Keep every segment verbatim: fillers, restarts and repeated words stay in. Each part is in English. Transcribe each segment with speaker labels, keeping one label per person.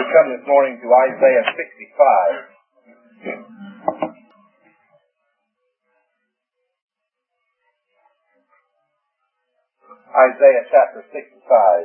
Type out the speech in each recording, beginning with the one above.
Speaker 1: come this morning to Isaiah sixty-five. Isaiah chapter sixty-five.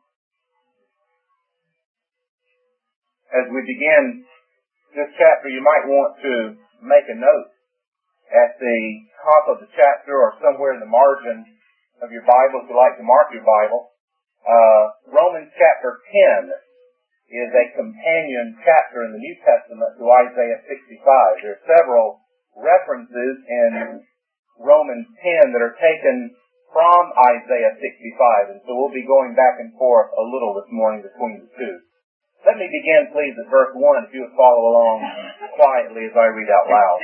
Speaker 1: As we begin this chapter, you might want to make a note at the top of the chapter or somewhere in the margin of your Bible if you like to mark your Bible. Uh, Romans chapter ten is a companion chapter in the New Testament to Isaiah sixty-five. There are several references in Romans ten that are taken from Isaiah sixty-five, and so we'll be going back and forth a little this morning between the two. Let me begin, please, at verse one, if you would follow along quietly as I read out loud.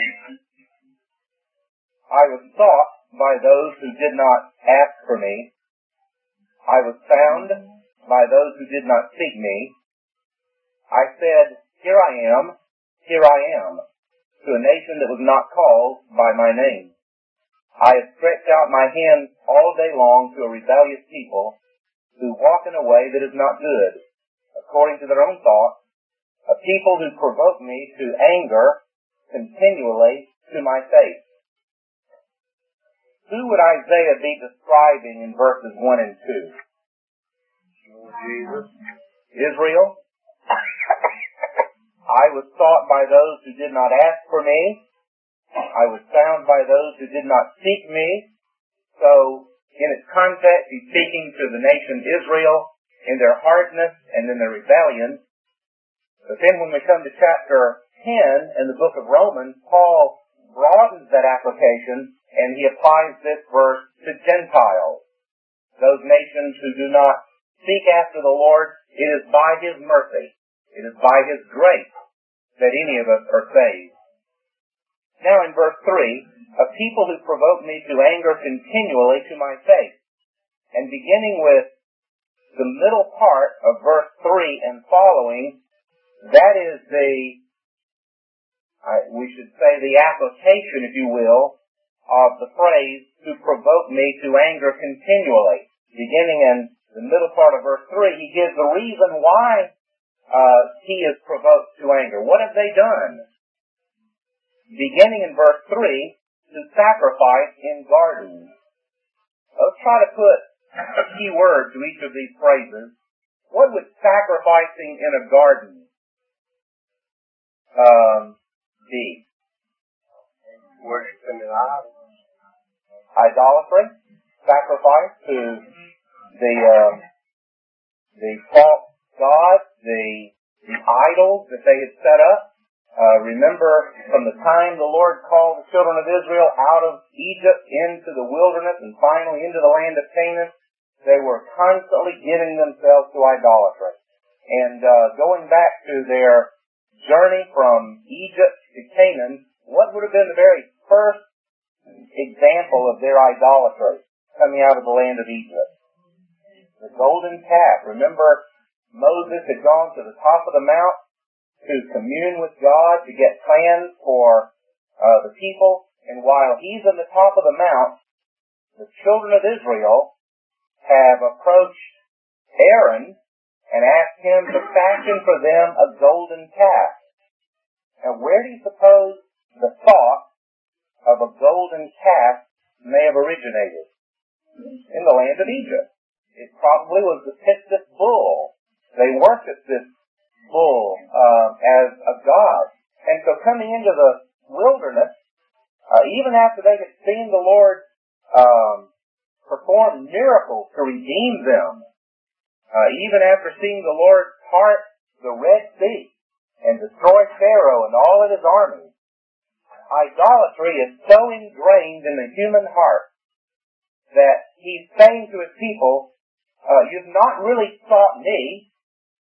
Speaker 1: I was sought by those who did not ask for me. I was found by those who did not seek me. I said, Here I am, here I am, to a nation that was not called by my name. I have stretched out my hand all day long to a rebellious people who walk in a way that is not good, according to their own thoughts, a people who provoke me to anger continually to my face. Who would Isaiah be describing in verses one and two?
Speaker 2: Jesus.
Speaker 1: Israel. I was sought by those who did not ask for me. I was found by those who did not seek me. So, in its context, he's speaking to the nation Israel in their hardness and in their rebellion. But then when we come to chapter ten in the book of Romans, Paul broadens that application and he applies this verse to Gentiles. Those nations who do not seek after the Lord, it is by His mercy, it is by His grace that any of us are saved. Now in verse three, a people who provoke me to anger continually to my face. And beginning with the middle part of verse three and following, that is the, uh, we should say the application, if you will, of the phrase, to provoke me to anger continually. Beginning in the middle part of verse three, he gives the reason why uh, he is provoked to anger. What have they done? Beginning in verse three, to sacrifice in gardens. Let's try to put a key word to each of these phrases. What would sacrificing in a garden um, be?
Speaker 2: Worshiping an idol.
Speaker 1: Idolatry. Sacrifice to the uh, the false gods, the the idols that they had set up. Uh, remember, from the time the Lord called the children of Israel out of Egypt into the wilderness and finally into the land of Canaan, they were constantly giving themselves to idolatry. And uh, going back to their journey from Egypt to Canaan, what would have been the very first example of their idolatry coming out of the land of Egypt? The golden calf. Remember, Moses had gone to the top of the mount to commune with God, to get plans for uh, the people. And while he's on the top of the mount, the children of Israel have approached Aaron and asked him to fashion for them a golden calf. Now, where do you suppose the thought of a golden calf may have originated? In the land of Egypt. It probably was the Pistis bull. They worshipped this bull uh, as a god. And so coming into the wilderness, uh, even after they had seen the Lord um, perform miracles to redeem them, uh, even after seeing the Lord part the Red Sea and destroy Pharaoh and all of his armies, idolatry is so ingrained in the human heart that he's saying to his people, uh, you've not really sought me,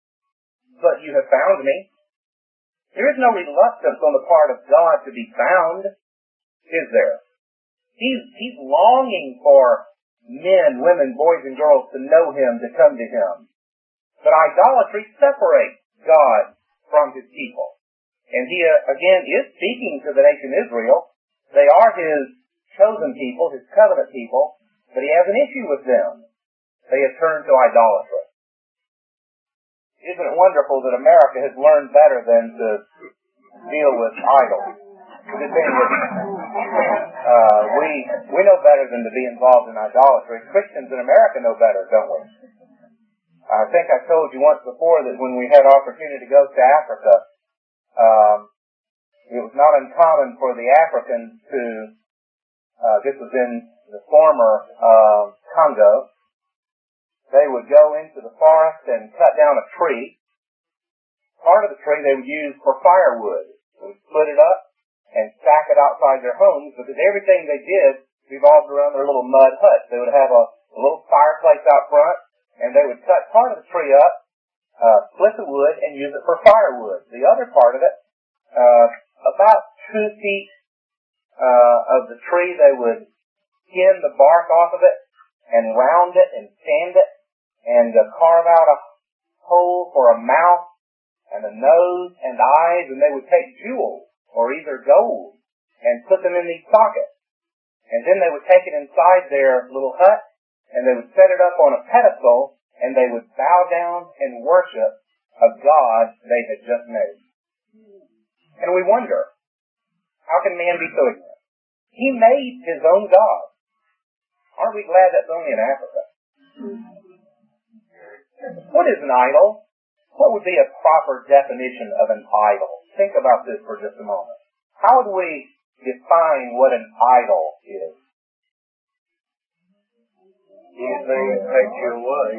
Speaker 1: but you have found me. There is no reluctance on the part of God to be found, is there? He's, he's longing for men, women, boys, and girls to know Him, to come to Him. But idolatry separates God from His people. And He, uh, again, is speaking to the nation Israel. They are His chosen people, His covenant people, but He has an issue with them. They have turned to idolatry. isn't it wonderful that America has learned better than to deal with idols? The thing is, uh, we we know better than to be involved in idolatry. Christians in America know better, don't we? I think I told you once before that when we had opportunity to go to Africa, um, it was not uncommon for the Africans to, uh, this was in the former uh, Congo, they would go into the forest and cut down a tree. Part of the tree they would use for firewood. They would split it up and stack it outside their homes because everything they did revolved around their little mud huts. They would have a, a little fireplace out front, and they would cut part of the tree up, uh, split the wood, and use it for firewood. The other part of it, uh, about two feet uh, of the tree, they would skin the bark off of it and round it and sand it and uh, carve out a hole for a mouth and a nose and eyes, and they would take jewels or either gold and put them in these sockets. And then they would take it inside their little hut and they would set it up on a pedestal and they would bow down and worship a god they had just made. And we wonder, how can man be so ignorant? He made his own god. Aren't we glad that's only in Africa? What is an idol? What would be a proper definition of an idol? Think about this for just a moment. How would we define what an idol is?
Speaker 2: Anything that takes you away.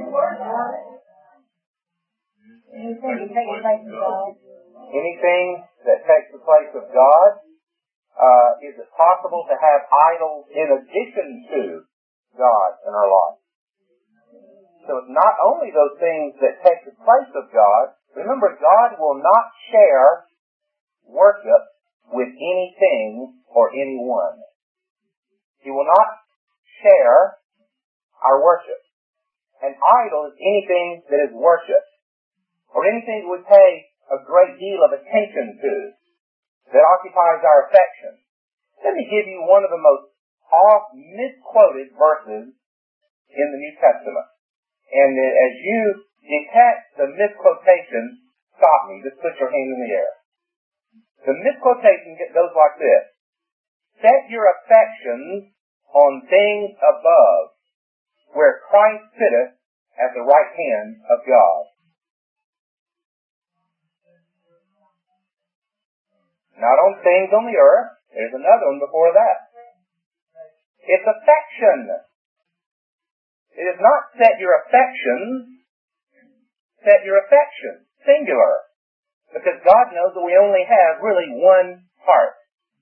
Speaker 3: Anything that takes the place of God.
Speaker 1: Anything that takes the place of God? Uh, is it possible to have idols in addition to God in our life? So it's not only those things that take the place of God. Remember, God will not share worship with anything or anyone. He will not share our worship. An idol is anything that is worshipped, or anything that we pay a great deal of attention to, that occupies our affection. Let me give you one of the most oft misquoted verses in the New Testament. And as you detect the misquotation, stop me. Just put your hand in the air. The misquotation goes like this. Set your affections on things above, where Christ sitteth at the right hand of God. Not on things on the earth. There's another one before that. It's affection. It is not set your affections. Set your affection. Singular. Because God knows that we only have really one heart.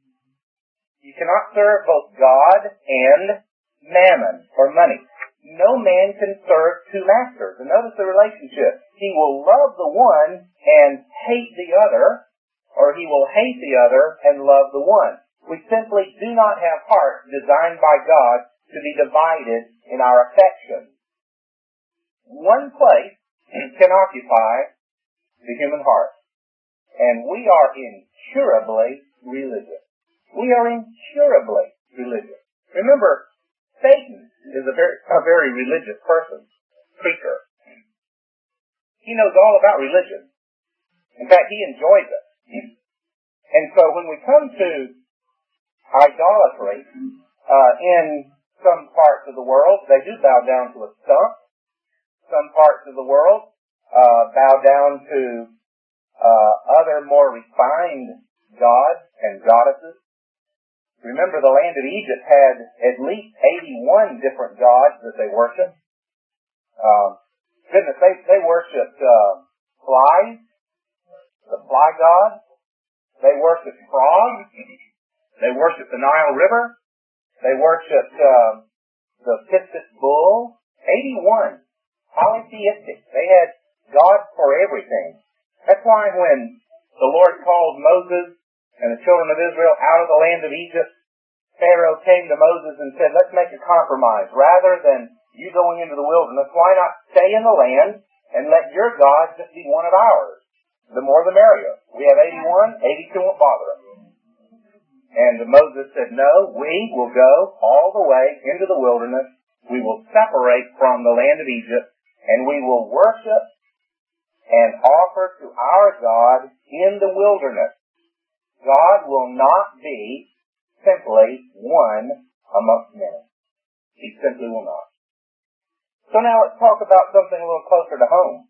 Speaker 1: You cannot serve both God and mammon or money. No man can serve two masters. And notice the relationship. He will love the one and hate the other, or he will hate the other and love the one. We simply do not have hearts designed by God to be divided in our affection. One place can occupy the human heart. And we are incurably religious. We are incurably religious. Remember, Satan is a very, a very religious person, creature. He knows all about religion. In fact, he enjoys it. And so when we come to idolatry, uh, in some parts of the world, they do bow down to a stump. Some parts of the world uh, bow down to uh, other more refined gods and goddesses. Remember, the land of Egypt had at least eighty-one different gods that they worshipped. Um, goodness, they, they worshipped uh, flies, the fly god. They worshipped frogs. They worshipped the Nile River. They worshipped uh, the Pistis bull. eighty-one. Polytheistic. They had gods for everything. That's why when the Lord called Moses and the children of Israel out of the land of Egypt, Pharaoh came to Moses and said, let's make a compromise. Rather than you going into the wilderness, why not stay in the land and let your God just be one of ours? The more the merrier. We have eighty-one, eighty-two won't bother us. And Moses said, no, we will go all the way into the wilderness. We will separate from the land of Egypt, and we will worship and offer to our God in the wilderness. God will not be simply one amongst many. He simply will not. So now let's talk about something a little closer to home.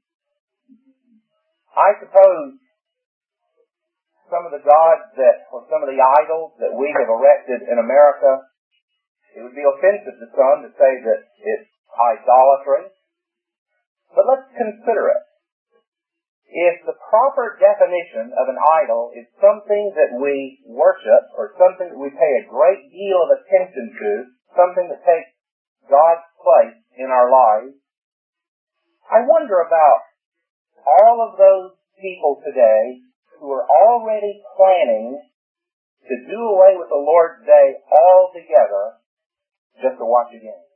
Speaker 1: I suppose some of the gods that, or some of the idols that we have erected in America, it would be offensive to some to say that it's idolatry. But let's consider it. If the proper definition of an idol is something that we worship or something that we pay a great deal of attention to, something that takes God's place in our lives, I wonder about all of those people today who are already planning to do away with the Lord's Day altogether just to watch a game.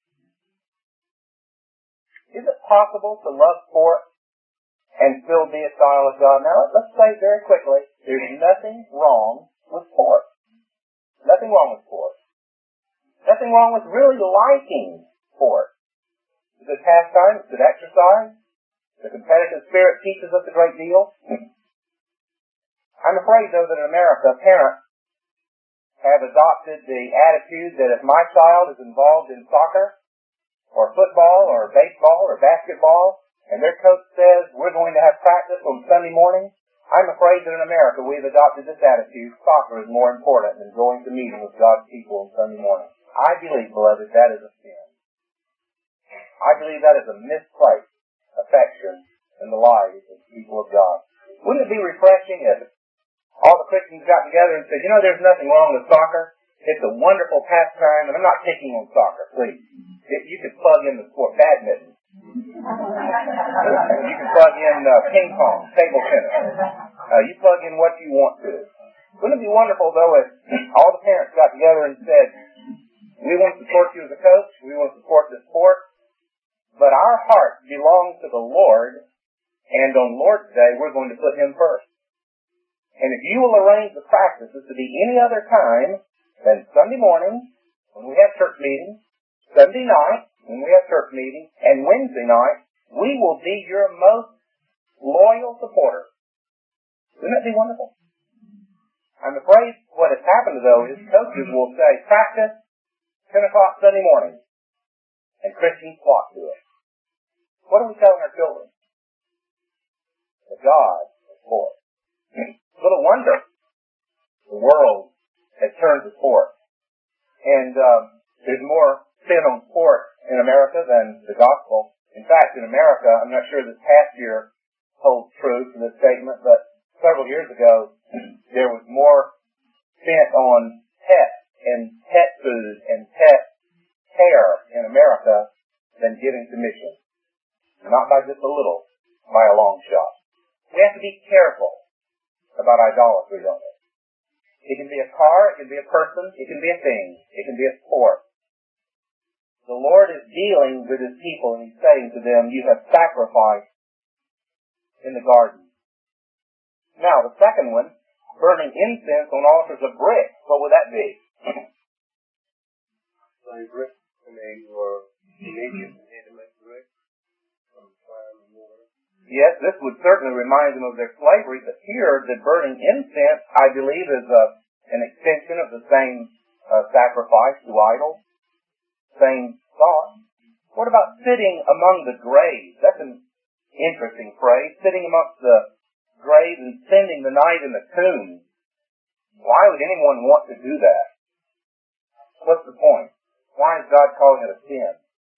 Speaker 1: Is it possible to love sport and still be a child of God? Now, let's say very quickly, there's nothing wrong with sport. Nothing wrong with sport. Nothing wrong with really liking sport. It's a pastime, it's an exercise. The competitive spirit teaches us a great deal. I'm afraid, though, that in America, parents have adopted the attitude that if my child is involved in soccer, or football, or baseball, or basketball, and their coach says we're going to have practice on Sunday morning, I'm afraid that in America we've adopted this attitude: soccer is more important than going to meeting with God's people on Sunday morning. I believe, beloved, that is a sin. I believe that is a misplaced affection in the lives of the people of God. Wouldn't it be refreshing if all the Christians got together and said, you know, there's nothing wrong with soccer. It's a wonderful pastime, and I'm not picking on soccer, please. If you could plug in the sport, badminton. You can plug in uh, ping pong, table tennis. Uh, you plug in what you want to. Wouldn't it be wonderful, though, if all the parents got together and said, we want to support you as a coach, we want to support this sport, but our heart belongs to the Lord, and on Lord's Day, we're going to put Him first. And if you will arrange the practices to be any other time than Sunday morning, when we have church meetings, Sunday night, when we have church meetings, and Wednesday night, we will be your most loyal supporters. Wouldn't that be wonderful? I'm afraid what has happened, though, is coaches will say, practice, ten o'clock Sunday morning, and Christians flock to it. What are we telling our children? That God is for us. Little wonder the world has turned to sport. And uh, there's more sin on sport in America than the gospel. In fact, in America, I'm not sure this past year holds true to this statement, but several years ago, there was more spent on pets and pet food and pet care in America than giving to missions. Not by just a little, by a long shot. We have to be careful about idolatry, don't we? It can be a car, it can be a person, it can be a thing, it can be a sport. The Lord is dealing with His people, and He's saying to them, you have sacrificed in the garden. Now, the second one, burning incense on altars of brick. What would that be?
Speaker 2: Like brick, and they were Canadians, and had to make brick from fire and water.
Speaker 1: Yes, this would certainly remind them of their slavery, but here, the burning incense, I believe, is a, an extension of the same uh, sacrifice to idols. Same thought. What about sitting among the graves? That's an interesting phrase. Sitting amongst the graves and spending the night in the tomb. Why would anyone want to do that? What's the point? Why is God calling it a sin?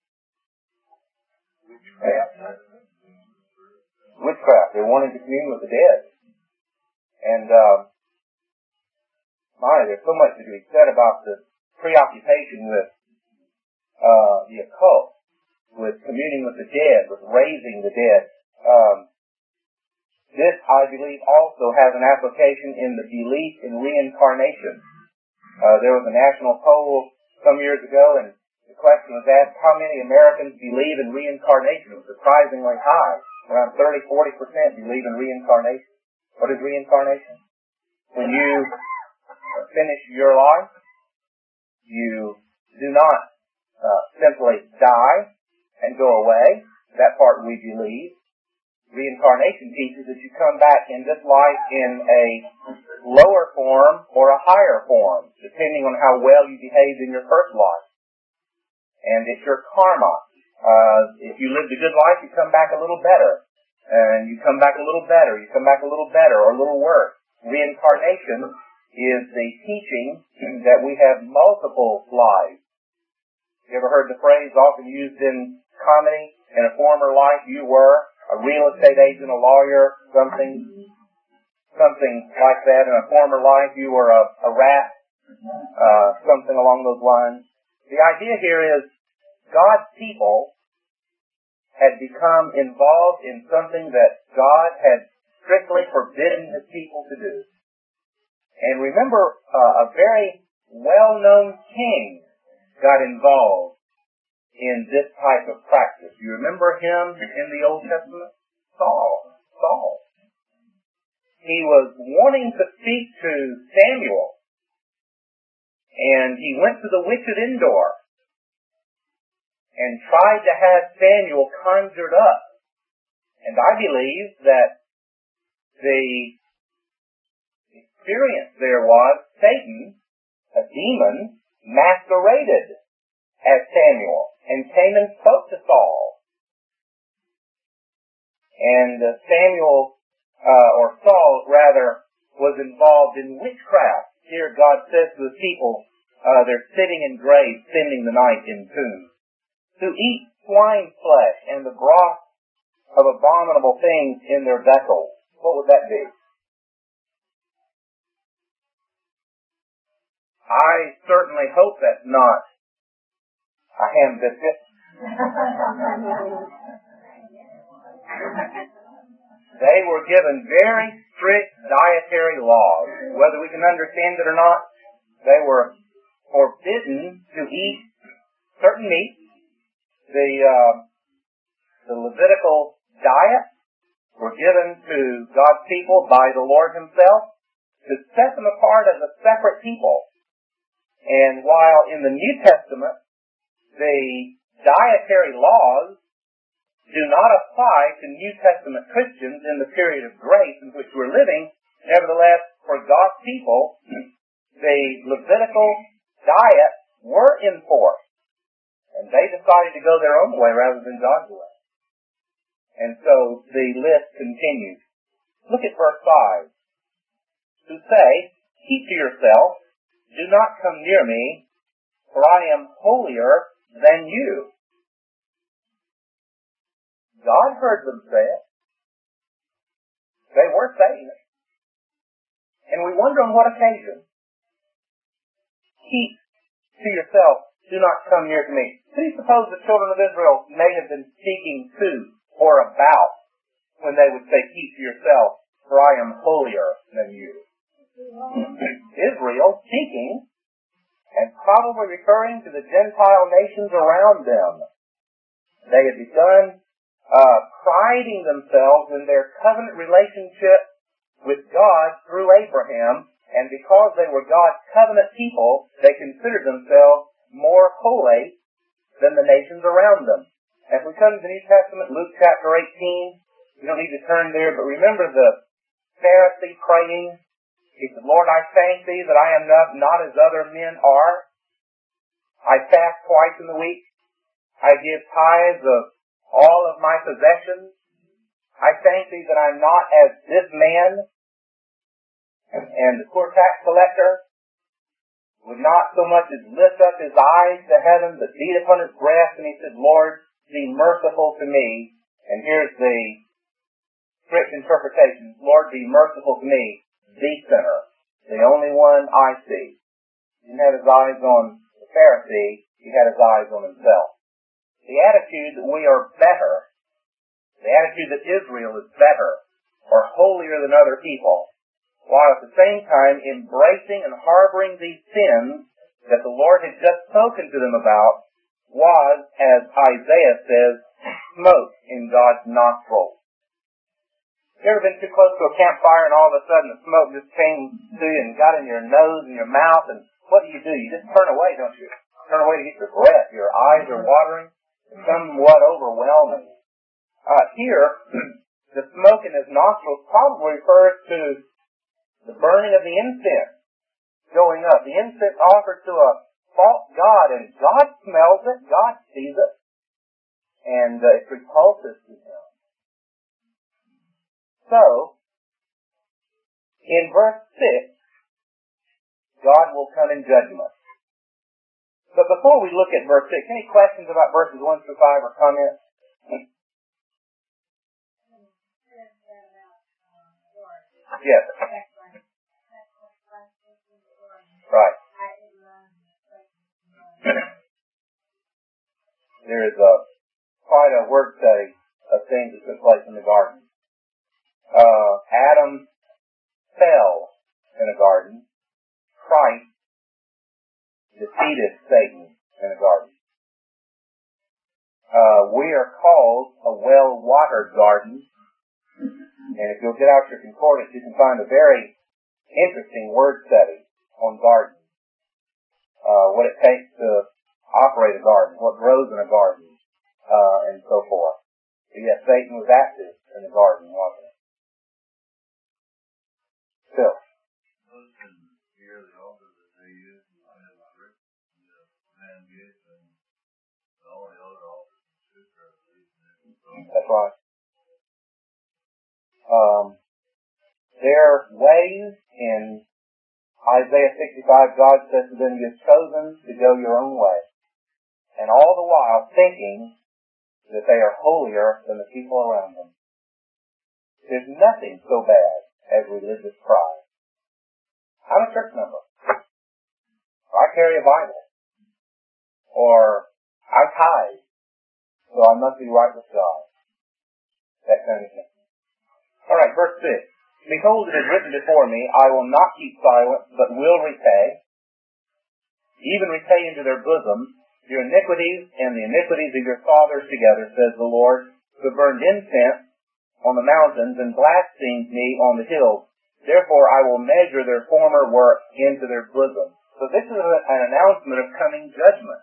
Speaker 1: Witchcraft. Witchcraft. They're wanting to commune with the dead. And, uh, my, there's so much to be said about the preoccupation with uh, the occult, with communing with the dead, with raising the dead. Um, this, I believe, also has an application in the belief in reincarnation. Uh, there was a national poll some years ago, and the question was asked, how many Americans believe in reincarnation? It was surprisingly high. Around thirty, forty percent believe in reincarnation. What is reincarnation? When you finish your life, you do not uh, simply die and go away. That part we believe. Reincarnation teaches that you come back in this life in a lower form or a higher form, depending on how well you behaved in your first life. And it's your karma. Uh, if you lived a good life, you come back a little better. And you come back a little better, you come back a little better or a little worse. Reincarnation is the teaching that we have multiple lives. You ever heard the phrase often used in comedy? In a former life you were a real estate agent, a lawyer, something, something like that. In a former life, you were a, a rat, uh, something along those lines. The idea here is God's people had become involved in something that God had strictly forbidden His people to do. And remember, uh, a very well-known king got involved in this type of practice. You remember him in the Old Testament? Saul. Saul. He was wanting to speak to Samuel, and he went to the witch at Endor and tried to have Samuel conjured up. And I believe that the experience there was Satan, a demon, masqueraded as Samuel. And came and spoke to Saul. And uh, Samuel, uh, or Saul rather, was involved in witchcraft. Here God says to the people, uh, they're sitting in graves, spending the night in tombs. To eat swine flesh and the broth of abominable things in their vessels. What would that be? I certainly hope that's not a ham biscuit. They were given very strict dietary laws. Whether we can understand it or not, they were forbidden to eat certain meats. The, uh, the Levitical diet were given to God's people by the Lord Himself to set them apart as a separate people. And while in the New Testament, the dietary laws do not apply to New Testament Christians in the period of grace in which we're living. Nevertheless, for God's people, the Levitical diet were in force. And they decided to go their own way rather than God's way. And so the list continues. Look at verse five. To say, keep to yourself, do not come near me, for I am holier than you. God heard them say it. They were saying it. And we wonder on what occasion. Keep to yourself, do not come near to me. Do you suppose the children of Israel may have been speaking to or about when they would say, keep to yourself, for I am holier than you? Israel speaking and probably referring to the Gentile nations around them. They had begun uh, priding themselves in their covenant relationship with God through Abraham, and because they were God's covenant people, they considered themselves more holy than the nations around them. As we come to the New Testament, Luke chapter eighteen, you don't need to turn there, but remember the Pharisee praying. He said, Lord, I thank Thee that I am not, not as other men are. I fast twice in the week. I give tithes of all of my possessions. I thank Thee that I'm not as this man. And the poor tax collector would not so much as lift up his eyes to heaven, but beat upon his breast, and he said, Lord, be merciful to me. And here's the strict interpretation. Lord, be merciful to me, the sinner, the only one I see. He didn't have his eyes on the Pharisee, he had his eyes on himself. The attitude that we are better, the attitude that Israel is better or holier than other people, while at the same time embracing and harboring these sins that the Lord had just spoken to them about, was, as Isaiah says, smoke in God's nostrils. You ever been too close to a campfire and all of a sudden the smoke just came to you and got in your nose and your mouth, and what do you do? You just turn away, don't you? Turn away to get your breath. Your eyes are watering. It's somewhat overwhelming. Uh, here, the smoke in his nostrils probably refers to the burning of the incense going up. The incense offered to a false god, and God smells it, God sees it, and uh, it's repulsive to him. So, in verse six, God will come in judgment. But before we look at verse six, any questions about verses one through five or comments? Yes. Right. There is a quite a word study of things that took place in the garden. Uh, Adam fell in a garden. Christ defeated Satan in a garden. Uh, we are called a well-watered garden. And if you'll get out your concordance, you can find a very interesting word study on gardens. Uh, what it takes to operate a garden, what grows in a garden, uh, and so forth. So yes, Satan was active in the garden, wasn't he? Still. That's right. Um, their ways in Isaiah sixty-five, God says to them, "You have chosen to go your own way," and all the while thinking that they are holier than the people around them. There's nothing so bad as religious pride. I'm a church member. I carry a Bible. Or I tithe, so I must be right with God. That kind of thing. All right, verse six. "Behold, it is written before me, I will not keep silent, but will repay, even repay into their bosom your iniquities and the iniquities of your fathers together, says the Lord, who burned incense on the mountains and blasphemed me on the hills. Therefore I will measure their former work into their bosom." So this is an announcement of coming judgment.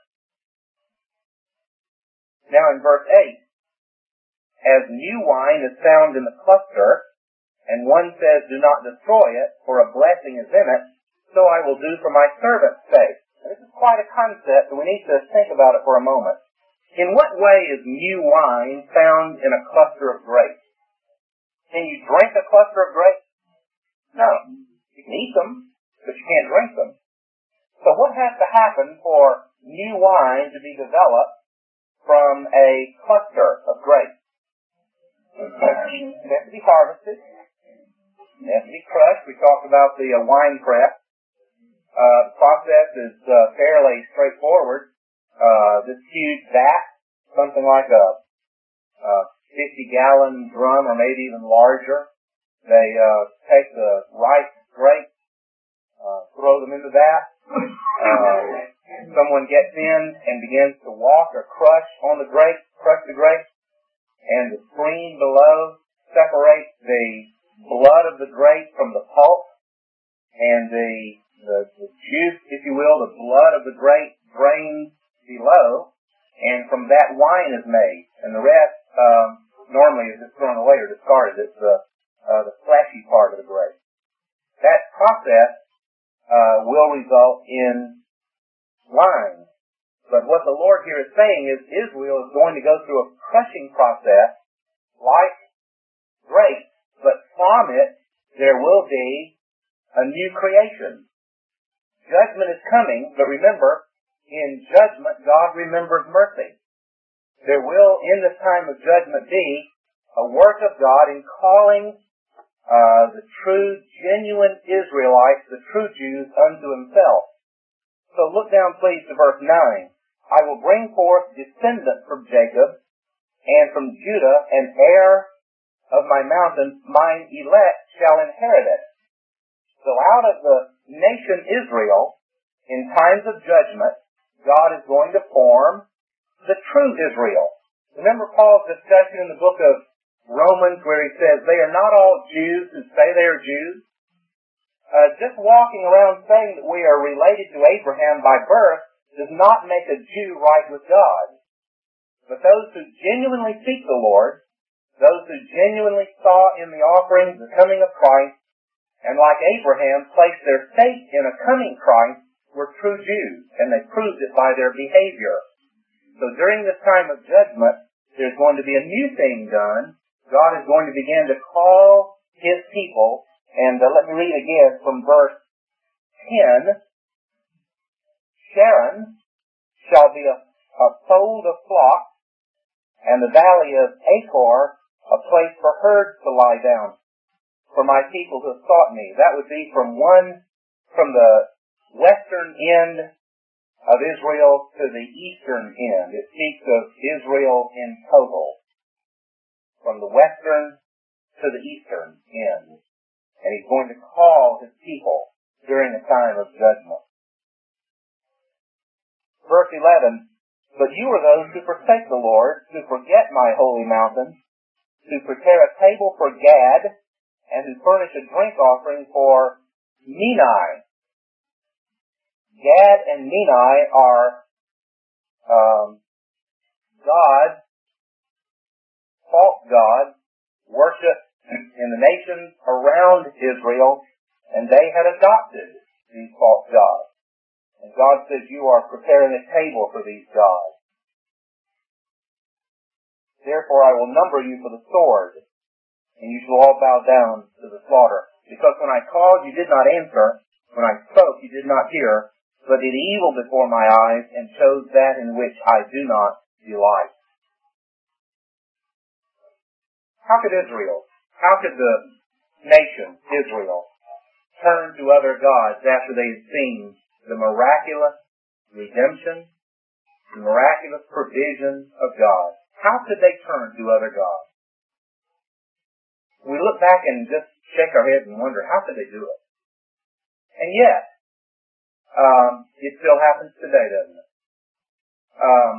Speaker 1: Now in verse eight, "As new wine is found in the cluster, and one says, 'Do not destroy it, for a blessing is in it,' so I will do for my servant's sake." Now, this is quite a concept, and we need to think about it for a moment. In what way is new wine found in a cluster of grapes? Can you drink a cluster of grapes? No. You can eat them, but you can't drink them. So what has to happen for new wine to be developed from a cluster of grapes? It has to be harvested. It has to be crushed. We talked about the uh, wine press. Uh, the process is uh, fairly straightforward. Uh, this huge vat, something like a, a fifty-gallon drum or maybe even larger. They uh, take the ripe grapes, uh, throw them into that. Uh, someone gets in and begins to walk or crush on the grapes, crush the grapes, and the screen below separates the blood of the grape from the pulp, and the, the, the juice, if you will, the blood of the grape drains below, and from that wine is made. And the rest, um, normally is just thrown away or discarded. It's the, uh, the fleshy part of the grape. That process uh, will result in wine. But what the Lord here is saying is Israel is going to go through a crushing process like grapes, but from it there will be a new creation. Judgment is coming, but remember, in judgment God remembers mercy. There will, in this time of judgment, be a work of God in calling uh, the true, genuine Israelites, the true Jews, unto himself. So look down please to verse nine. "I will bring forth descendants from Jacob, and from Judah an heir of my mountain, mine elect shall inherit it." So out of the nation Israel, in times of judgment, God is going to form the true Israel. Remember Paul's discussion in the book of Romans where he says, they are not all Jews who say they are Jews. Uh, just walking around saying that we are related to Abraham by birth does not make a Jew right with God. But those who genuinely seek the Lord, those who genuinely saw in the offerings the coming of Christ, and like Abraham placed their faith in a coming Christ, were true Jews, and they proved it by their behavior. So during this time of judgment, there's going to be a new thing done. God is going to begin to call His people, and uh, let me read again from verse ten. Sharon shall be a, a fold of flocks, and the valley of Achor a place for herds to lie down, for my people who have sought me. That would be from one, from the western end of Israel to the eastern end. It speaks of Israel in total, from the western to the eastern end. And He's going to call His people during a time of judgment. Verse eleven, but you are those who forsake the Lord, who forget my holy mountain, who prepare a table for Gad, and who furnish a drink offering for Meni. Gad and Meni are um, gods, false gods, worshipped in the nations around Israel, and they had adopted these false gods. And God says, you are preparing a table for these gods. Therefore I will number you for the sword, and you shall all bow down to the slaughter. Because when I called, you did not answer. When I spoke, you did not hear, but did evil before my eyes, and chose that in which I do not delight. How could Israel, how could the nation, Israel, turn to other gods after they had seen the miraculous redemption, the miraculous provision of God? How could they turn to other gods? We look back and just shake our heads and wonder, how could they do it? And yet, um, it still happens today, doesn't it? Um,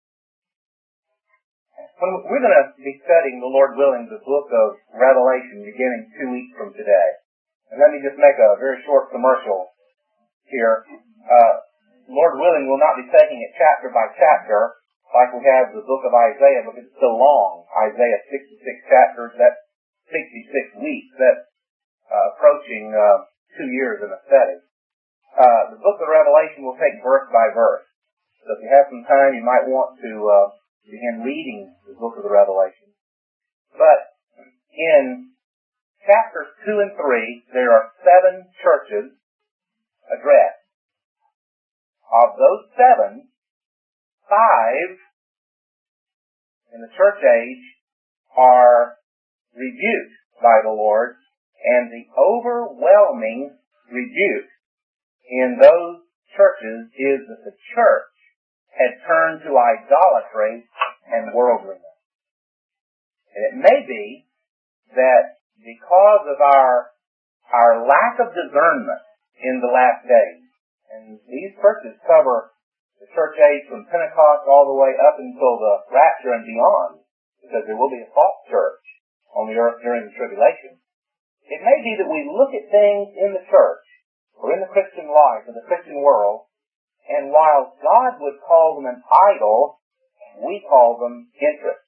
Speaker 1: when we're going to be studying, the Lord willing, the book of Revelation beginning two weeks from today. And let me just make a very short commercial here. Uh, Lord willing, we'll not be taking it chapter by chapter like we have the book of Isaiah because it's so long. Isaiah, sixty-six chapters, that's sixty-six weeks. That's uh, approaching uh, two years in a study. Uh, the book of Revelation will take verse by verse. So if you have some time, you might want to uh, begin reading the book of the Revelation. But in chapters two and three, there are seven churches addressed. Of those seven, five in the church age are rebuked by the Lord, and the overwhelming rebuke in those churches is that the church had turned to idolatry and worldliness. And it may be that because of our our lack of discernment in the last days, and these churches cover the church age from Pentecost all the way up until the rapture and beyond, because there will be a false church on the earth during the tribulation. It may be that we look at things in the church or in the Christian life or the Christian world, and while God would call them an idol, we call them interest.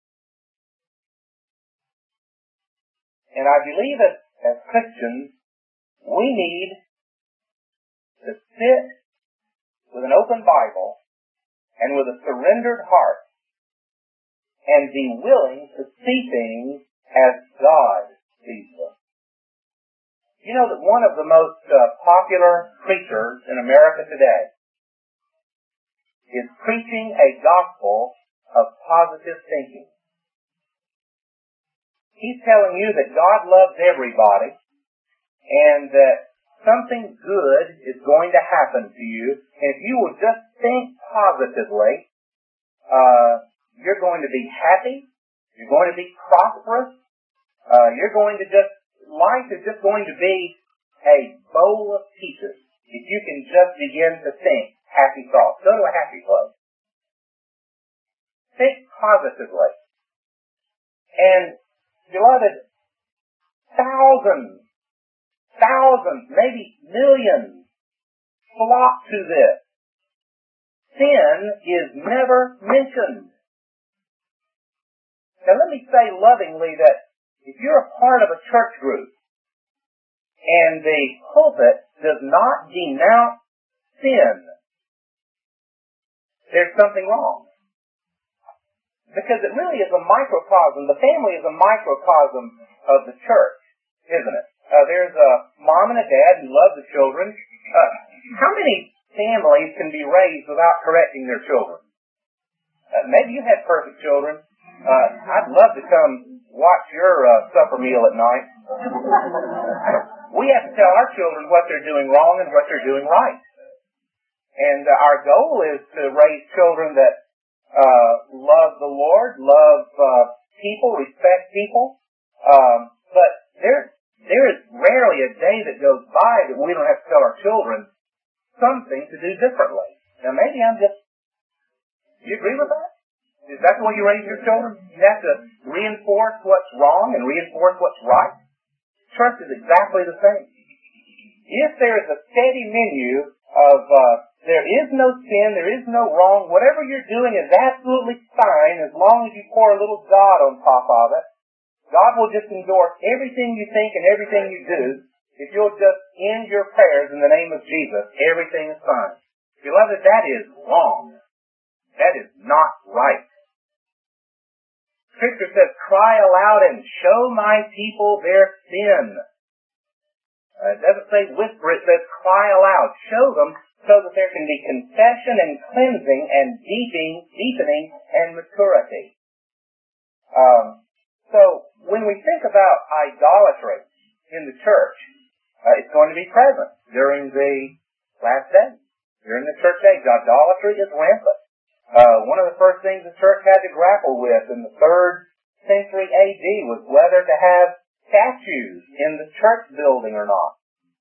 Speaker 1: And I believe that as Christians, we need to sit with an open Bible and with a surrendered heart and be willing to see things as God sees them. You know that one of the most uh, popular preachers in America today is preaching a gospel of positive thinking. He's telling you that God loves everybody and that something good is going to happen to you. And if you will just think positively, uh, you're going to be happy, you're going to be prosperous, uh, you're going to just life is just going to be a bowl of peaches if you can just begin to think happy thoughts. Go to a happy place. Think positively. And, beloved, thousands, thousands, maybe millions flock to this. Sin is never mentioned. Now let me say lovingly that if you're a part of a church group and the pulpit does not denounce sin, there's something wrong. Because it really is a microcosm. The family is a microcosm of the church, isn't it? Uh, there's a mom and a dad who love the children. Uh, how many families can be raised without correcting their children? Uh, maybe you had perfect children. Uh, I'd love to come watch your uh, supper meal at night. We have to tell our children what they're doing wrong and what they're doing right. And uh, our goal is to raise children that uh, love the Lord, love uh, people, respect people. Um, but there, there is rarely a day that goes by that we don't have to tell our children something to do differently. Now maybe I'm just, do you agree with that? Is that the way you raise your children? You have to reinforce what's wrong and reinforce what's right. Church is exactly the same. If there is a steady menu of uh, there is no sin, there is no wrong, whatever you're doing is absolutely fine as long as you pour a little God on top of it. God will just endorse everything you think and everything you do. If you'll just end your prayers in the name of Jesus, everything is fine. Beloved, that is wrong. That is not right. Scripture says, cry aloud and show my people their sin. Uh, it doesn't say whisper, it says cry aloud. Show them so that there can be confession and cleansing and deepening, deepening and maturity. Um, so when we think about idolatry in the church, uh, it's going to be present during the last days. During the church age, idolatry is rampant. Uh, one of the first things the church had to grapple with in the third century A D was whether to have statues in the church building or not.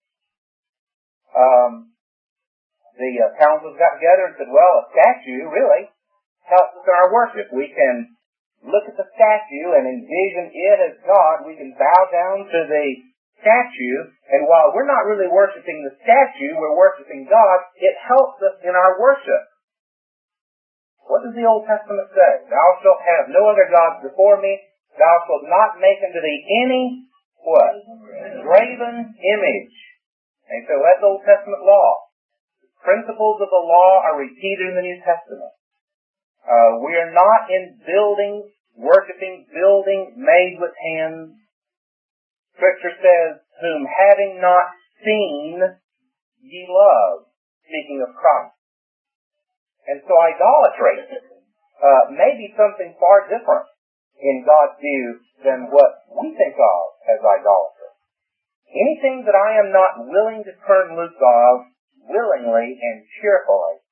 Speaker 1: Um, the uh, councils got together and said, well, a statue really helps us in our worship. We can look at the statue and envision it as God. We can bow down to the statue, and while we're not really worshiping the statue, we're worshiping God. It helps us in our worship. What does the Old Testament say? Thou shalt have no other gods before me. Thou shalt not make unto thee any, what? Graven image. And so that's Old Testament law. Principles of the law are repeated in the New Testament. Uh, we are not in buildings, worshiping buildings made with hands. Scripture says, whom having not seen, ye love. Speaking of Christ. And so idolatry uh, may be something far different in God's view than what we think of as idolatry. Anything that I am not willing to turn loose of willingly and cheerfully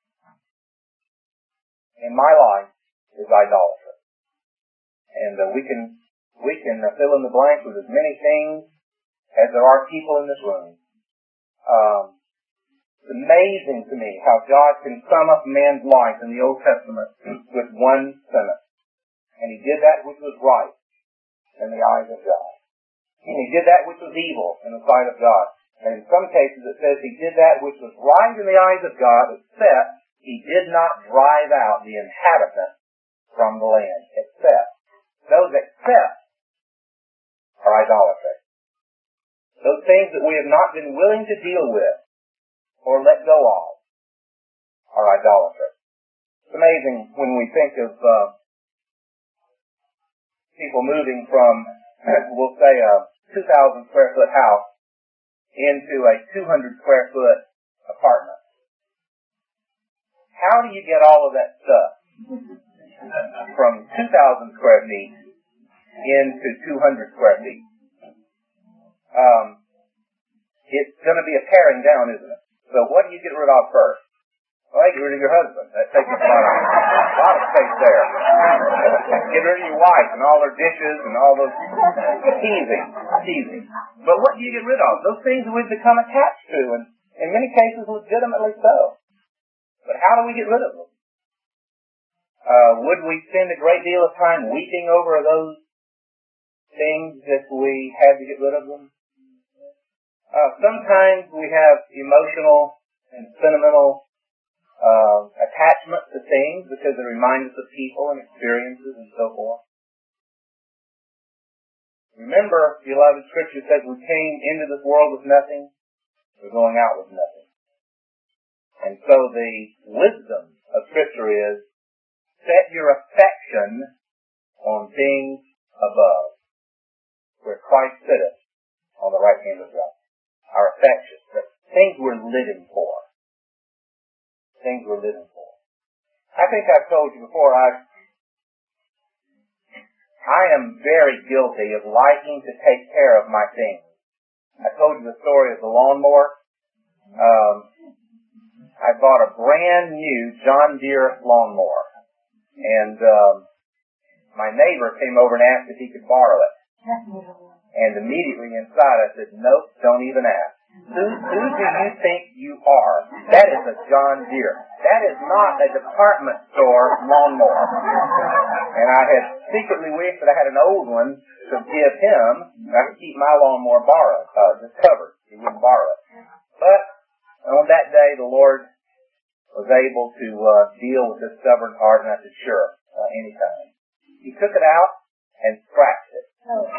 Speaker 1: in my life is idolatry. And uh, we can we can uh, fill in the blank with as many things as there are people in this room. Um, It's amazing to me how God can sum up man's life in the Old Testament with one sentence. And he did that which was right in the eyes of God. And he did that which was evil in the sight of God. And in some cases it says he did that which was right in the eyes of God, except he did not drive out the inhabitants from the land. Except. Those except are idolatry. Those things that we have not been willing to deal with or let go of are idolatry. It's amazing when we think of uh, people moving from, we'll say, a two thousand square foot house into a two hundred square foot apartment. How do you get all of that stuff from two thousand square feet into two hundred square feet? Um, it's going to be a paring down, isn't it? So what do you get rid of first? Well, you get rid of your husband. That takes up a lot of, a lot of space there. Get rid of your wife and all her dishes and all those teasing, teasing. But what do you get rid of? Those things that we've become attached to, and in many cases legitimately so. But how do we get rid of them? Uh, would we spend a great deal of time weeping over those things if we had to get rid of them? Uh, sometimes we have emotional and sentimental uh, attachment to things because they remind us of people and experiences and so forth. Remember, beloved, Scripture says we came into this world with nothing. We're going out with nothing. And so the wisdom of Scripture is, set your affection on things above, where Christ sitteth on the right hand of God. Our affections, the things we're living for. Things we're living for. I think I've told you before, I I am very guilty of liking to take care of my things. I told you the story of the lawnmower. Um, I bought a brand new John Deere lawnmower. And um, my neighbor came over and asked if he could borrow it. And immediately inside I said, nope, don't even ask. Who, who do you think you are? That is a John Deere. That is not a department store lawnmower. And I had secretly wished that I had an old one to give him. I could keep my lawnmower borrowed, uh, just covered. He wouldn't borrow it. But on that day, the Lord was able to uh, deal with this stubborn heart, and I said, sure, uh, anytime. He took it out and scratched it.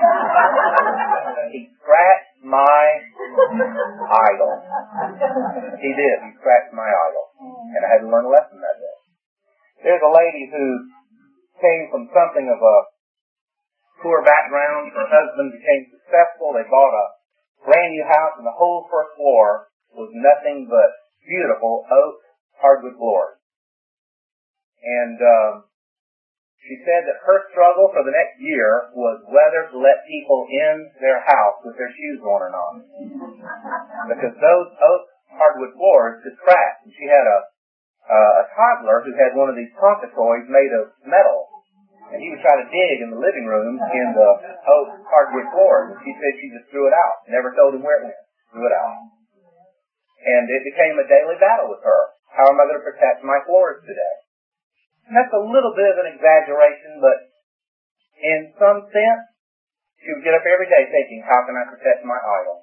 Speaker 1: He scratched my idol. He did. He scratched my idol. And I had to learn a lesson that day. There's a lady who came from something of a poor background. Her husband became successful. They bought a brand new house, and the whole first floor was nothing but beautiful oak hardwood floors. And um, she said that her struggle for the next year was whether to let people in their house with their shoes on or not. Because those oak hardwood floors could crack. And she had a, uh, a toddler who had one of these Tonka toys made of metal. And he would try to dig in the living room in the oak hardwood floors. And she said she just threw it out. Never told him where it went. Threw it out. And it became a daily battle with her. How am I going to protect my floors today? And that's a little bit of an exaggeration, but in some sense, she would get up every day thinking, how can I protect my idol?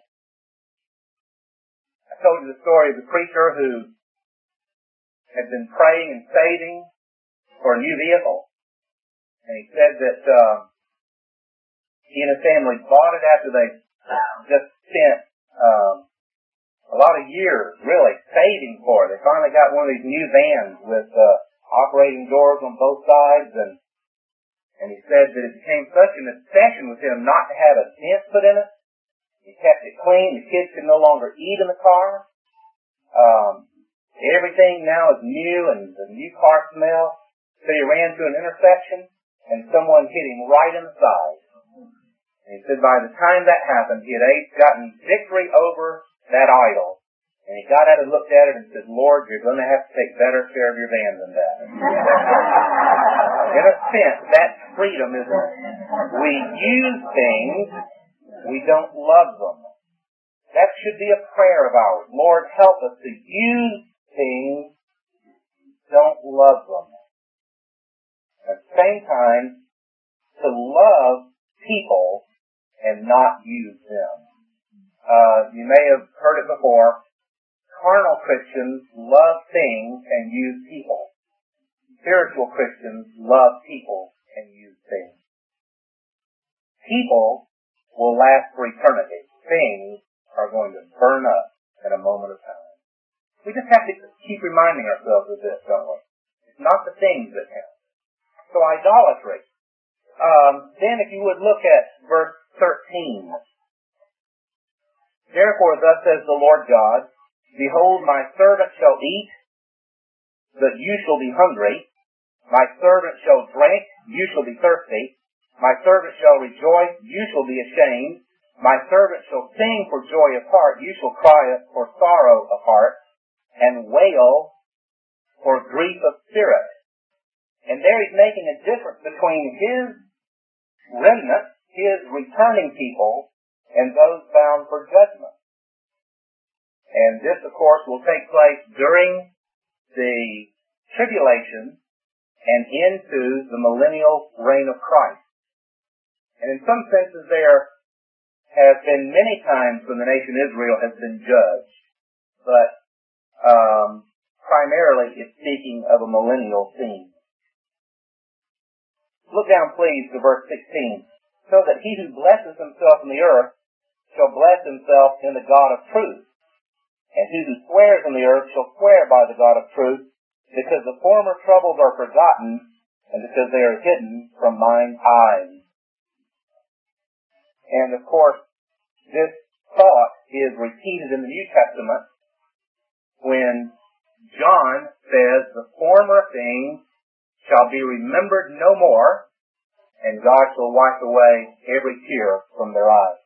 Speaker 1: I told you the story of the preacher who had been praying and saving for a new vehicle. And he said that uh, he and his family bought it after they just spent um, a lot of years, really, saving for it. They finally got one of these new vans with uh, operating doors on both sides, and and he said that it became such an obsession with him not to have a dent put in it. He kept it clean. The kids could no longer eat in the car. Um, everything now is new, and the new car smell. So he ran to an intersection, and someone hit him right in the side. And he said by the time that happened, he had gotten victory over that idol. And he got out and looked at it and said, Lord, you're going to have to take better care of your van than that. In a sense, that's freedom, isn't it? We use things, we don't love them. That should be a prayer of ours. Lord, help us to use things, don't love them. At the same time, to love people and not use them. Uh, you may have heard it before. Carnal Christians love things and use people. Spiritual Christians love people and use things. People will last for eternity. Things are going to burn up in a moment of time. We just have to keep reminding ourselves of this, don't we? It's not the things that count. So idolatry. Um, then if you would look at verse thirteen. Therefore thus says the Lord God, behold, my servant shall eat, but you shall be hungry. My servant shall drink, you shall be thirsty. My servant shall rejoice, you shall be ashamed. My servant shall sing for joy of heart, you shall cry for sorrow of heart, and wail for grief of spirit. And there he's making a difference between his remnant, his returning people, and those bound for judgment. And this, of course, will take place during the tribulation and into the millennial reign of Christ. And in some senses there have been many times when the nation Israel has been judged, but um, primarily it's speaking of a millennial scene. Look down, please, to verse sixteen. so that he who blesses himself in the earth shall bless himself in the God of truth. And he who swears in the earth shall swear by the God of truth, because the former troubles are forgotten, and because they are hidden from mine eyes. And of course, this thought is repeated in the New Testament when John says the former things shall be remembered no more, and God shall wipe away every tear from their eyes.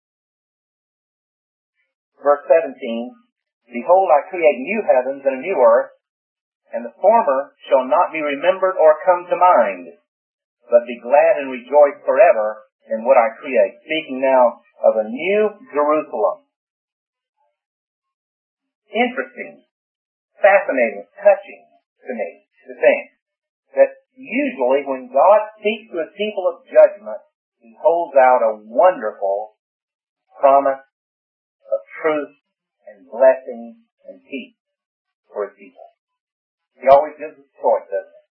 Speaker 1: Verse seventeen, behold, I create new heavens and a new earth, and the former shall not be remembered or come to mind, but be glad and rejoice forever in what I create. Speaking now of a new Jerusalem. Interesting, fascinating, touching to me to think that usually when God speaks to his people of judgment, he holds out a wonderful promise of truth and blessing and peace for his people. He always gives us choice, doesn't he?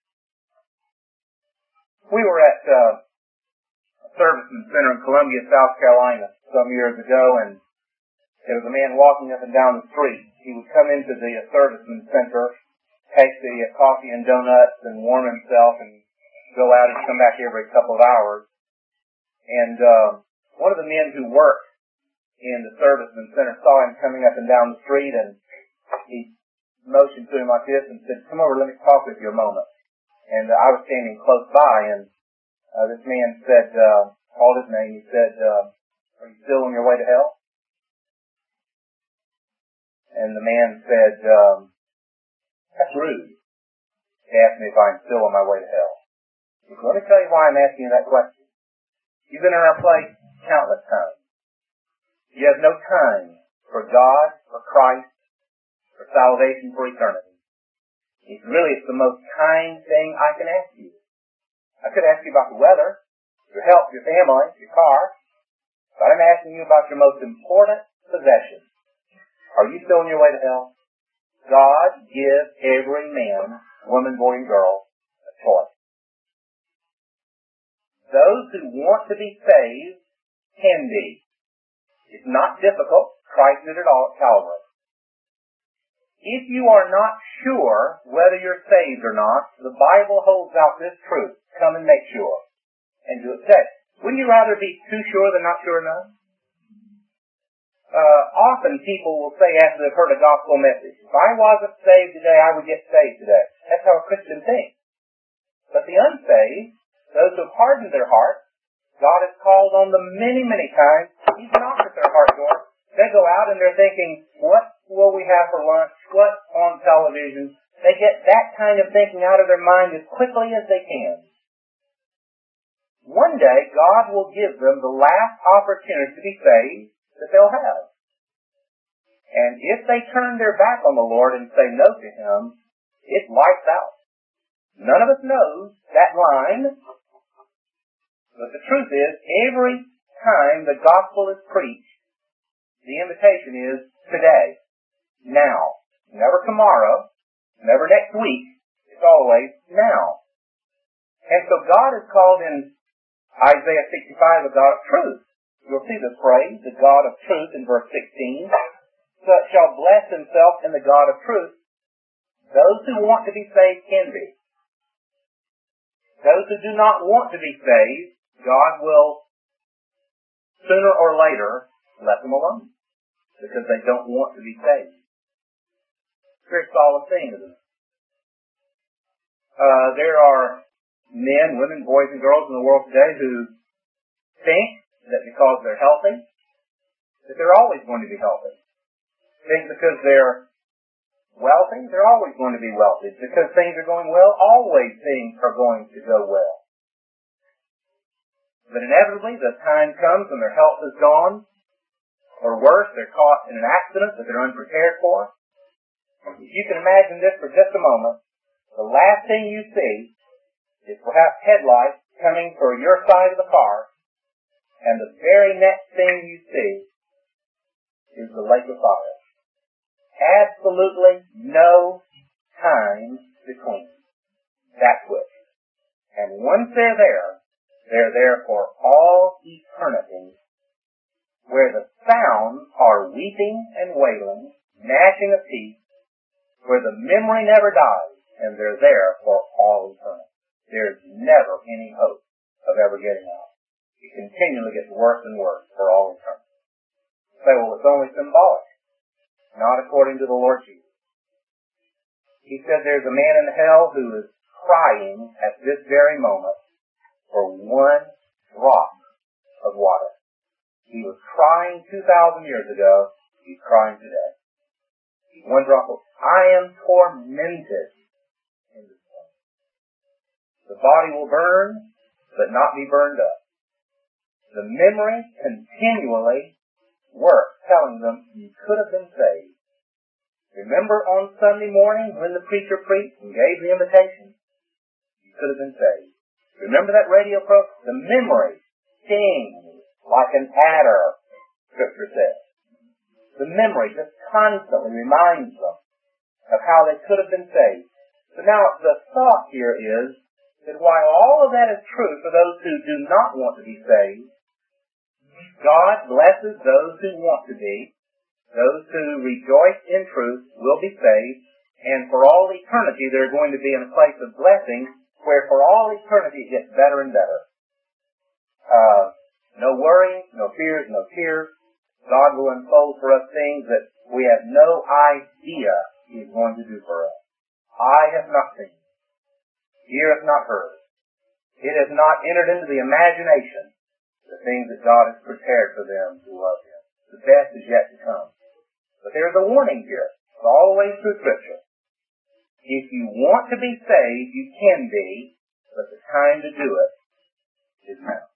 Speaker 1: We were at uh, a servicing center in Columbia, South Carolina some years ago, and there was a man walking up and down the street. He would come into the uh, servicing center, take the uh, coffee and donuts and warm himself and go out and come back every couple of hours. And uh, one of the men who worked in the servicing center saw him coming up and down the street, and he motioned to him like this and said, come over, let me talk with you a moment. And uh, I was standing close by, and uh, this man said, uh, called his name, he said, uh, are you still on your way to hell? And the man said, um, that's rude. He asked me if I'm still on my way to hell. He said, let me tell you why I'm asking you that question. You've been in our place countless times. You have no time for God, for Christ, for salvation, for eternity. It's really, it's the most kind thing I can ask you. I could ask you about the weather, your health, your family, your car, but I'm asking you about your most important possession. Are you still on your way to hell? God gives every man, woman, boy, and girl a choice. Those who want to be saved can be. It's not difficult. Christ did it all at Calvary. If you are not sure whether you're saved or not, the Bible holds out this truth. Come and make sure. And do it today. Wouldn't you rather be too sure than not sure enough? Uh, often people will say after they've heard a gospel message, if I wasn't saved today, I would get saved today. That's how a Christian thinks. But the unsaved, those who have hardened their heart, God has called on them many, many times. He's knocked at their heart door. They go out and they're thinking, what will we have for lunch? What's on television? They get that kind of thinking out of their mind as quickly as they can. One day, God will give them the last opportunity to be saved that they'll have. And if they turn their back on the Lord and say no to Him, it's lights out. None of us knows that line, but the truth is, every time the gospel is preached, the invitation is today, now. Never tomorrow, never next week. It's always now. And so God is called in Isaiah sixty-five the God of truth. You'll see this phrase, the God of truth, in verse sixteen. So shall bless himself in the God of truth. Those who want to be saved can be. Those who do not want to be saved, God will sooner or later let them alone, because they don't want to be saved. Very solemn thing, isn't it? Uh, there are men, women, boys, and girls in the world today who think that because they're healthy, that they're always going to be healthy. Think because they're wealthy, they're always going to be wealthy. Because things are going well, always things are going to go well. But inevitably, the time comes when their health is gone, or worse, they're caught in an accident that they're unprepared for. If you can imagine this for just a moment, the last thing you see is perhaps headlights coming for your side of the car, and the very next thing you see is the lake of fire. Absolutely no time between. That quick. And once they're there, They're there for all eternity, where the sounds are weeping and wailing, gnashing of teeth, where the memory never dies, and they're there for all eternity. There's never any hope of ever getting out. It continually gets worse and worse for all eternity. Say, well, it's only symbolic. Not according to the Lord Jesus. He said there's a man in hell who is crying at this very moment for one drop of water. He was crying two thousand years ago. He's crying today. One drop of, I am tormented in this one. The body will burn, but not be burned up. The memory continually works, telling them you could have been saved. Remember on Sunday morning when the preacher preached and gave the invitation? You could have been saved. Remember that radio program? The memory stings like an adder, Scripture says. The memory just constantly reminds them of how they could have been saved. So now the thought here is that while all of that is true for those who do not want to be saved, God blesses those who want to be. Those who rejoice in truth will be saved. And for all eternity, they're going to be in a place of blessing where for all eternity it gets better and better. Uh, no worry, no fears, no tears. God will unfold for us things that we have no idea He's going to do for us. Eye hath not seen. Ear hath not heard. It has not entered into the imagination the things that God has prepared for them who love Him. The best is yet to come. But there's a warning here, all the way through Scripture. If you want to be saved, you can be, but the time to do it is now.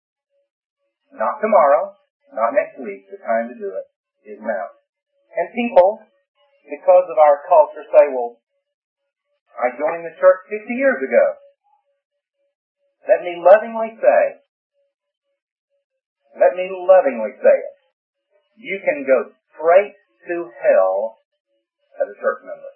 Speaker 1: Not tomorrow, not next week. The time to do it is now. And people, because of our culture, say, well, I joined the church fifty years ago. Let me lovingly say, let me lovingly say it. You can go straight to hell as a church member.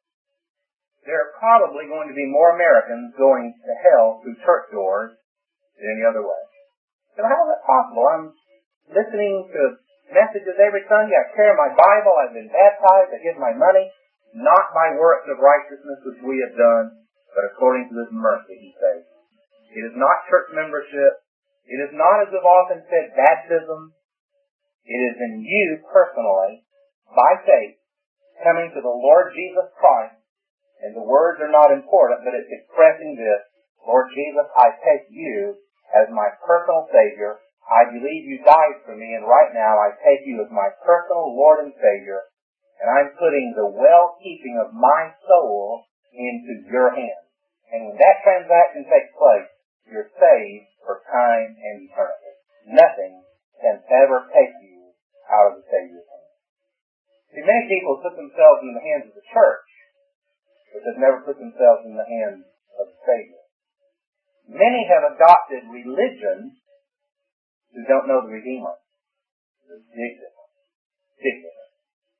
Speaker 1: There are probably going to be more Americans going to hell through church doors than any other way. So how is that possible? I'm listening to messages every Sunday. I carry my Bible. I've been baptized. I give my money. Not by works of righteousness which we have done, but according to His mercy He saves. It is not church membership. It is not, as we've often said, baptism. It is in you personally, by faith, coming to the Lord Jesus Christ. And the words are not important, but it's expressing this. Lord Jesus, I take you as my personal Savior. I believe you died for me, and right now I take you as my personal Lord and Savior, and I'm putting the well-keeping of my soul into your hands. And when that transaction takes place, you're saved for time and eternity. Nothing can ever take you out of the Savior's hands. See, many people put themselves in the hands of the church, but they've never put themselves in the hands of the Savior. Many have adopted religion who don't know the Redeemer. It's big difference. Big difference.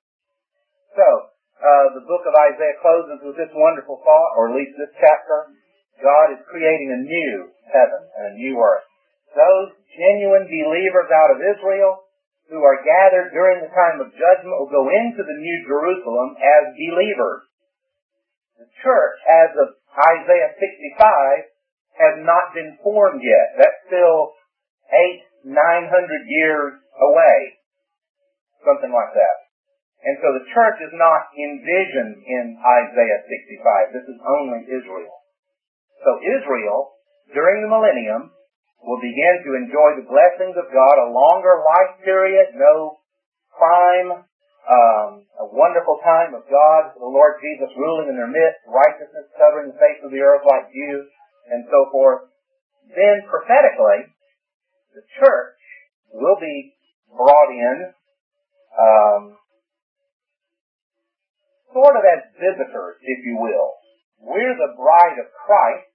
Speaker 1: So, uh, the book of Isaiah closes with this wonderful thought, or at least this chapter. God is creating a new heaven and a new earth. Those genuine believers out of Israel who are gathered during the time of judgment will go into the New Jerusalem as believers. The church, as of Isaiah sixty-five, has not been formed yet. That's still eight, nine hundred years away. Something like that. And so the church is not envisioned in Isaiah sixty-five. This is only Israel. So Israel, during the millennium, will begin to enjoy the blessings of God, a longer life period, no crime, um, a wonderful time of God, the Lord Jesus ruling in their midst, righteousness covering the face of the earth like dew, and so forth. Then prophetically, the church will be brought in um, sort of as visitors, if you will. We're the bride of Christ.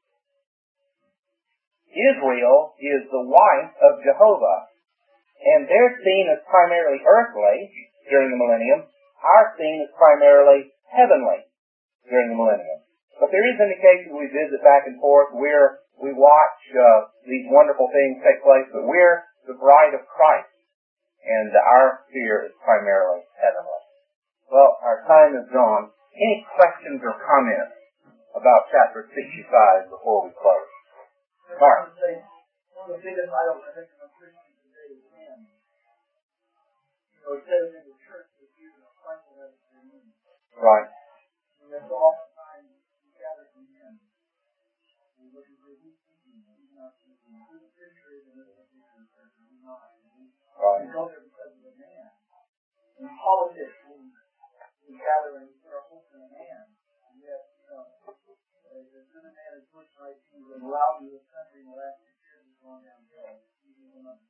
Speaker 1: Israel is the wife of Jehovah. And their scene is primarily earthly during the millennium. Our scene is primarily heavenly during the millennium. But there is indication we visit back and forth. We're, we watch uh, these wonderful things take place, but we're the bride of Christ, and our sphere is primarily heavenly. Well, our time is gone. Any questions or comments about chapter sixty-five before we close? Mark.
Speaker 4: One of the biggest idols I think of Christians today is man. You know, it says in the church that Jesus is Christ will have his name.
Speaker 1: Right.
Speaker 4: And that's oftentimes we gather from him. We look at where he's thinking, he's not thinking. Who's the picture is and who's the picture is and who's not.
Speaker 1: Right.
Speaker 4: We go there because of the man. In politics, we, we gather and we put our hope in a man. And yet, you know, the good man is Bush nineteen was allowed in this country in the last six years has gone downhill. Even when I'm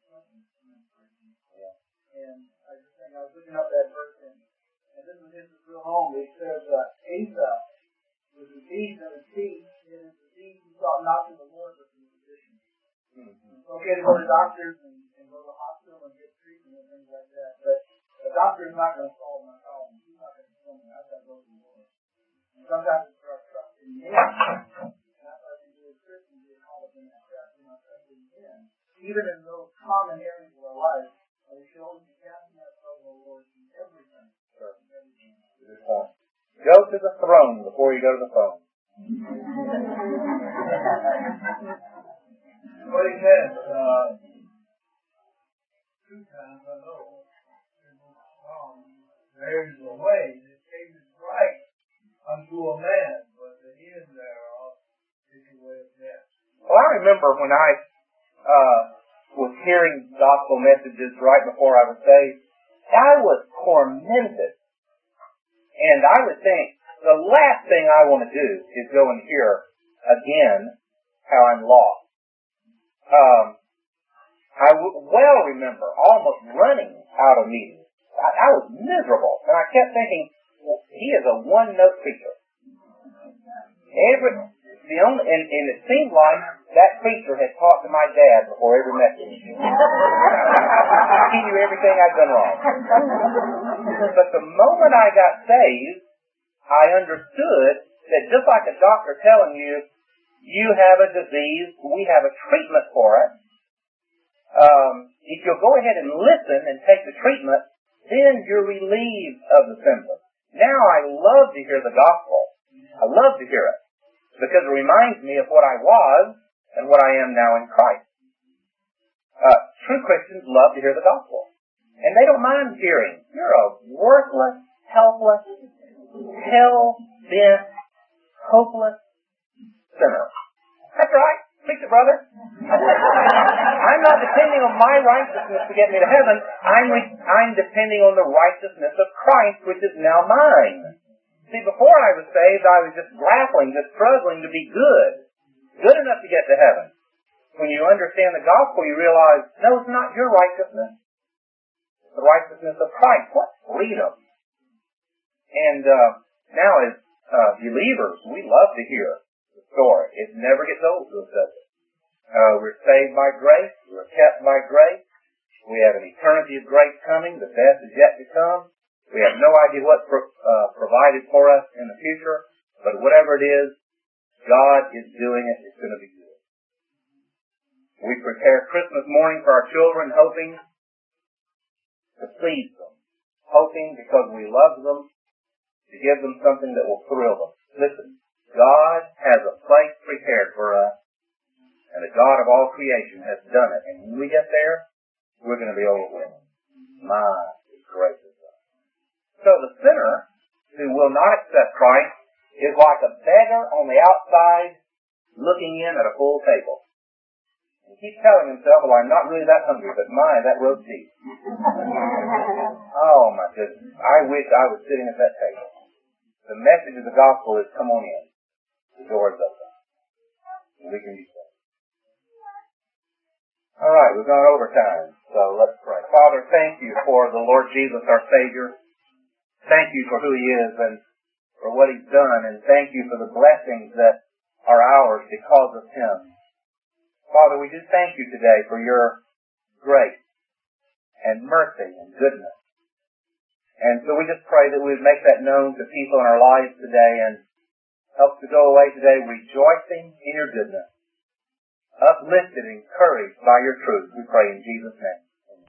Speaker 4: And I just think I was looking up that verse and, and this was his real home. It says uh, Asa was diseased in his feet, and his disease he sought not to the Lord but to the physician. Mm-hmm. It's okay to go to doctors and, and go to the hospital and get treatment and things like that, but the doctor is not going to solve my problem. He's not going to tell me. I've got to go to the Lord. And sometimes it's our trust in him. And that's why we do as Christians, we call it in that trust in our trust in him. Even in those common areas of our life, we should always be casting ourselves on the Lord in everything.
Speaker 1: Sure. Good point. Go to the throne before you go to the phone.
Speaker 4: What he says, uh, two times I know, um, there's a way that seems right unto a man, but the end thereof is the way of death.
Speaker 1: Well, I remember when I uh, was hearing gospel messages right before I was saved, I was tormented. And I would think, the last thing I want to do is go and hear again how I'm lost. Um, I w- well remember almost running out of meetings. I, I was miserable, and I kept thinking, well, he is a one-note preacher. Every the only, and, and it seemed like that preacher had talked to my dad before every message. He knew everything I'd done wrong. But the moment I got saved, I understood that just like a doctor telling you, you have a disease, we have a treatment for it. Um, if you'll go ahead and listen and take the treatment, then you're relieved of the symptoms. Now I love to hear the gospel. I love to hear it because it reminds me of what I was and what I am now in Christ. Uh, true Christians love to hear the gospel. And they don't mind hearing, you're a worthless, helpless, hell-bent, hopeless sinner. That's right. Preach it, brother. I'm not depending on my righteousness to get me to heaven. I'm, re- I'm depending on the righteousness of Christ, which is now mine. See, before I was saved, I was just grappling, just struggling to be good. Good enough to get to heaven. When you understand the gospel, you realize, no, it's not your righteousness. It's the righteousness of Christ. What freedom. And uh, now as uh, believers, we love to hear the story. It never gets old to us, does it? Uh, we're saved by grace. We're kept by grace. We have an eternity of grace coming. The best is yet to come. We have no idea what's pro- uh, provided for us in the future. But whatever it is, God is doing it. It's going to be good. We prepare Christmas morning for our children, hoping to please them. Hoping because we love them, to give them something that will thrill them. Listen, God has a place prepared for us, and the God of all creation has done it. And when we get there, we're going to be overwhelmed. My gracious God. So the sinner who will not accept Christ is like a beggar on the outside looking in at a full table. He keeps telling himself, well, I'm not really that hungry, but my, that roast beef. Oh my goodness. I wish I was sitting at that table. The message of the gospel is, come on in. The door is open. And we can be saved. All right, we've gone over time, so let's pray. Father, thank you for the Lord Jesus, our Savior. Thank you for who He is and for what He's done, and thank you for the blessings that are ours because of Him. Father, we do thank you today for your grace and mercy and goodness. And so we just pray that we would make that known to people in our lives today, and Help us to go away today rejoicing in your goodness, uplifted and encouraged by your truth. We pray in Jesus' name.